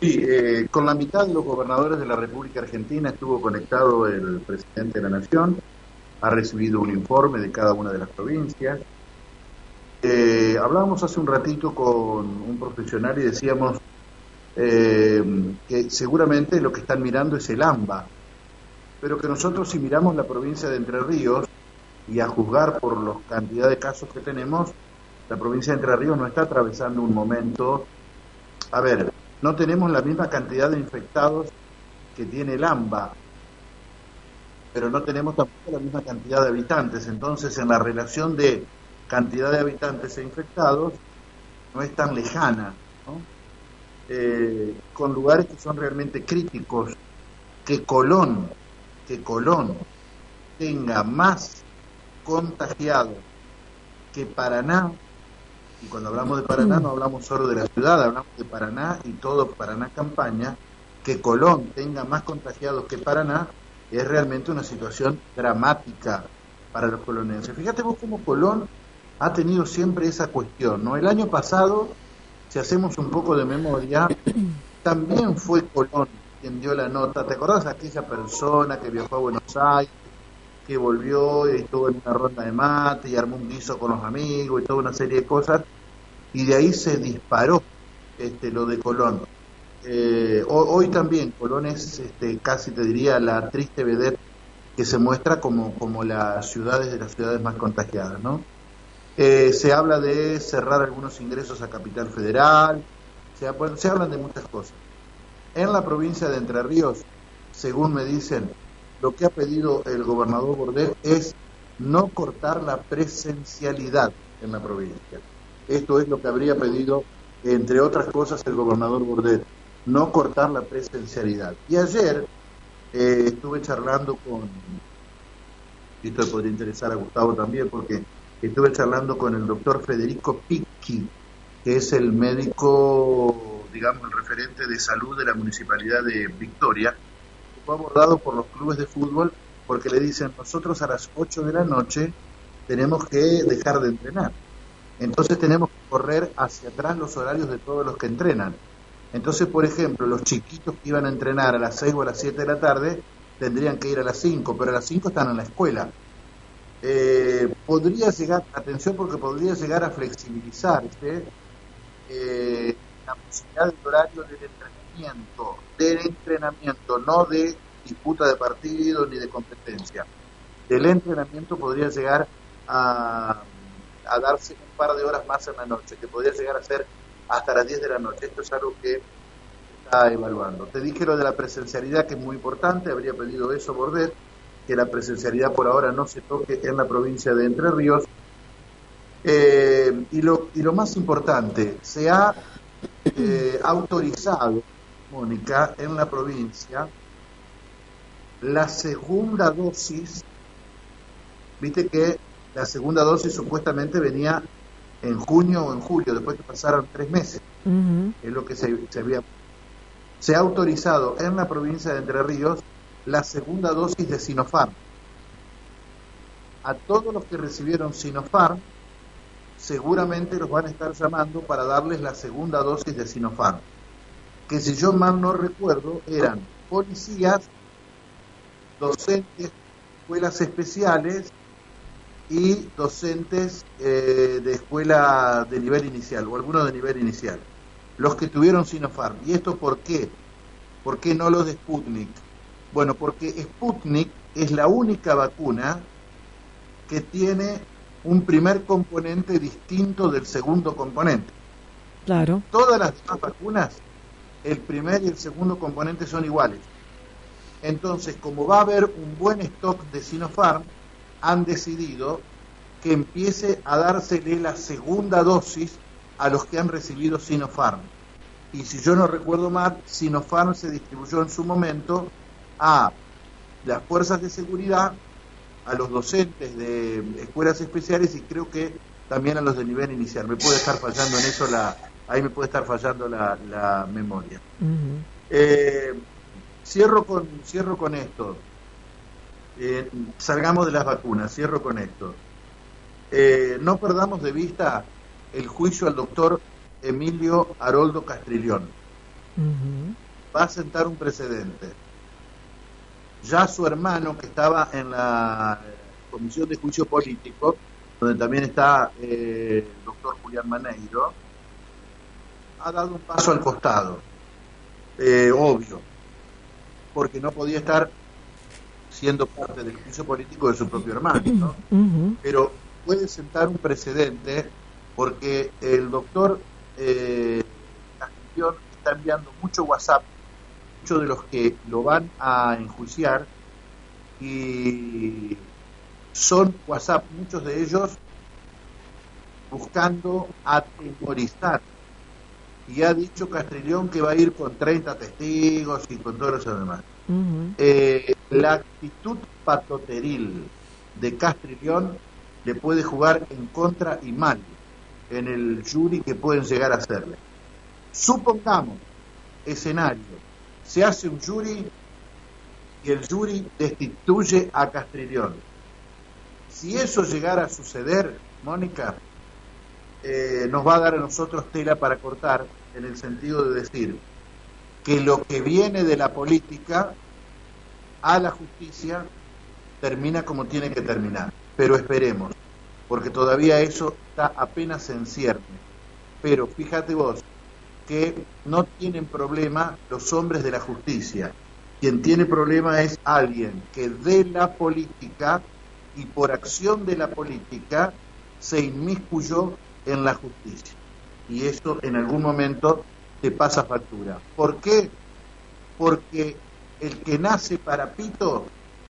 Sí, con la mitad de los gobernadores de la República Argentina estuvo conectado el presidente de la Nación, ha recibido un informe de cada una de las provincias. Hablábamos hace un ratito con un profesional y decíamos que seguramente lo que están mirando es el AMBA, pero que nosotros si miramos la provincia de Entre Ríos, y a juzgar por la cantidad de casos que tenemos, la provincia de Entre Ríos no está atravesando un momento. A ver, no tenemos la misma cantidad de infectados que tiene el AMBA, pero no tenemos tampoco la misma cantidad de habitantes. Entonces, en la relación de cantidad de habitantes e infectados, no es tan lejana, ¿no? Con lugares que son realmente críticos, que Colón tenga más contagiados que Paraná, y cuando hablamos de Paraná no hablamos solo de la ciudad, hablamos de Paraná y todo Paraná campaña, que Colón tenga más contagiados que Paraná, es realmente una situación dramática para los colonenses. Fíjate vos cómo Colón ha tenido siempre esa cuestión, ¿no? El año pasado, si hacemos un poco de memoria, también fue Colón quien dio la nota. ¿Te acordás de aquella persona que viajó a Buenos Aires, que volvió y estuvo en una ronda de mate y armó un guiso con los amigos y toda una serie de cosas, y de ahí se disparó lo de Colón? Hoy también Colón es casi te diría la triste vedette que se muestra como las ciudades de las ciudades más contagiadas, ¿no? Se habla de cerrar algunos ingresos a Capital Federal, se hablan de muchas cosas. En la provincia de Entre Ríos, según me dicen, lo que ha pedido el gobernador Bordet es no cortar la presencialidad en la provincia. Esto es lo que habría pedido, entre otras cosas, el gobernador Bordet, no cortar la presencialidad. Y ayer estuve charlando y esto le podría interesar a Gustavo también, porque estuve charlando con el doctor Federico Picchi, que es el médico, digamos, el referente de salud de la Municipalidad de Victoria. Fue abordado por los clubes de fútbol porque le dicen: nosotros a las 8 de la noche tenemos que dejar de entrenar, entonces tenemos que correr hacia atrás los horarios de todos los que entrenan. Entonces, por ejemplo, los chiquitos que iban a entrenar a las 6 o a las 7 de la tarde tendrían que ir a las 5, pero a las 5 están en la escuela. Podría llegar, atención, porque podría llegar a flexibilizarse la posibilidad del horario del entrenamiento, no de disputa de partido ni de competencia. Del entrenamiento podría llegar a darse un par de horas más en la noche, que podría llegar a ser hasta las 10 de la noche. Esto es algo que está evaluando. Te dije lo de la presencialidad, que es muy importante, habría pedido eso Bordet, que la presencialidad por ahora no se toque en la provincia de Entre Ríos. Y lo más importante, se ha autorizado, Mónica, en la provincia la segunda dosis. Viste que la segunda dosis supuestamente venía en junio o en julio, después que pasaron 3 meses. Es lo que se ha autorizado en la provincia de Entre Ríos la segunda dosis de Sinopharm. A todos los que recibieron Sinopharm seguramente los van a estar llamando para darles la segunda dosis de Sinopharm, que si yo mal no recuerdo eran policías, docentes, escuelas especiales y docentes de escuela de nivel inicial, o algunos de nivel inicial, los que tuvieron Sinopharm. ¿Y esto por qué? ¿Por qué no los de Sputnik? Bueno, porque Sputnik es la única vacuna que tiene un primer componente distinto del segundo componente. Claro. Todas las demás vacunas, el primer y el segundo componente son iguales. Entonces, como va a haber un buen stock de Sinopharm, han decidido que empiece a dársele la segunda dosis a los que han recibido Sinopharm. Y si yo no recuerdo mal, Sinopharm se distribuyó en su momento a las fuerzas de seguridad, a los docentes de escuelas especiales y creo que también a los de nivel inicial. Me puede estar fallando en eso ahí me puede estar fallando la memoria. Cierro con esto. Salgamos de las vacunas, cierro con esto. No perdamos de vista el juicio al doctor Emilio Haroldo Castrillón. Ujú. Va a sentar un precedente. Ya su hermano, que estaba en la Comisión de Juicio Político, donde también está el doctor Julián Maneiro, ha dado un paso al costado, obvio, porque no podía estar siendo parte del juicio político de su propio hermano, ¿no? Ujú. Pero puede sentar un precedente porque el doctor Castellón está enviando mucho WhatsApp, muchos de los que lo van a enjuiciar, y son WhatsApp, muchos de ellos buscando atemorizar. Y ha dicho Castrillón que va a ir con 30 testigos y con todos los demás. Ujú. La actitud patoteril de Castrillón le puede jugar en contra y mal en el jury que pueden llegar a hacerle. Supongamos, escenario, se hace un jury y el jury destituye a Castrillón. Si eso llegara a suceder, Mónica, nos va a dar a nosotros tela para cortar, en el sentido de decir que lo que viene de la política a la justicia termina como tiene que terminar. Pero esperemos, porque todavía eso está apenas en cierne. Pero fíjate vos que no tienen problema los hombres de la justicia. Quien tiene problema es alguien que de la política y por acción de la política se inmiscuyó en la justicia. Y eso en algún momento te pasa factura. ¿Por qué? Porque el que nace para pito